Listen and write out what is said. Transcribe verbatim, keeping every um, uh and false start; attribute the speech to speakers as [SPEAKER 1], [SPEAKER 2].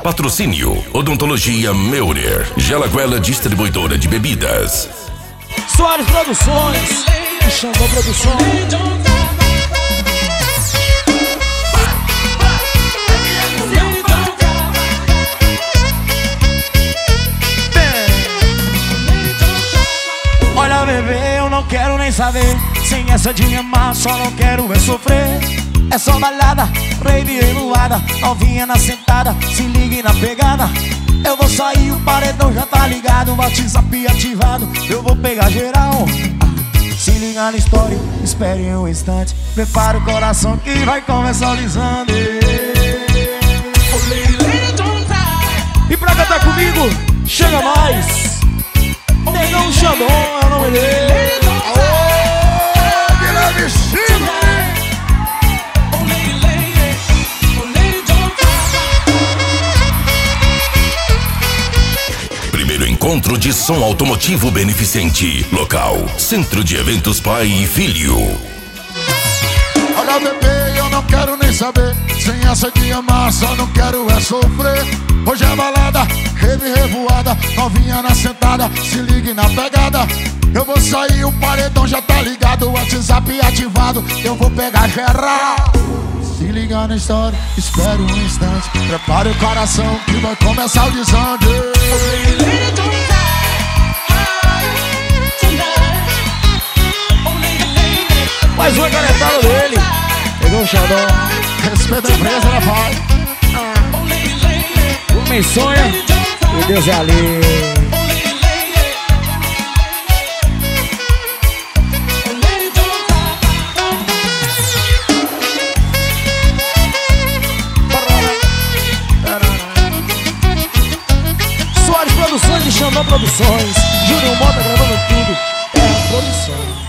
[SPEAKER 1] Patrocínio Odontologia Meurer, Gelaguela Distribuidora de Bebidas.
[SPEAKER 2] Soares Produções, Xandão Produções. Olha, bebê, eu não quero nem saber. Sem essa de amar, só não quero é sofrer. É só balada, rave revoada, novinha na sentada, se ligue na pegada. Eu vou sair, o paredão já tá ligado, WhatsApp ativado, eu vou pegar geral. Se liga na história, espere um instante, prepara o coração que vai começar o lisando. E pra cantar comigo, chega mais. Negão Xandão, é o nome dele.
[SPEAKER 3] Aô, Guilherme Silva.
[SPEAKER 1] Primeiro encontro de som automotivo beneficente. Local: Centro de Eventos Pai e Filho.
[SPEAKER 3] Olha, bebê, eu não quero nem saber. Sem essa de amar, só não quero é sofrer. Hoje é balada, rave revoada, novinha na sentada, se ligue na pegada. Eu vou sair, o paredão já tá ligado, o WhatsApp ativado, eu vou pegar geral. Se liga na história, espere um instante, prepare o coração que vai começar o desande.
[SPEAKER 2] Mais uma canetada dele. Pegou o Xandão.
[SPEAKER 3] Respeita a empresa, né, pai?
[SPEAKER 2] O homem sonha e Deus é ali. Soares Produções e Xandão Produções. Júnior Mota gravando tudo. É a produção.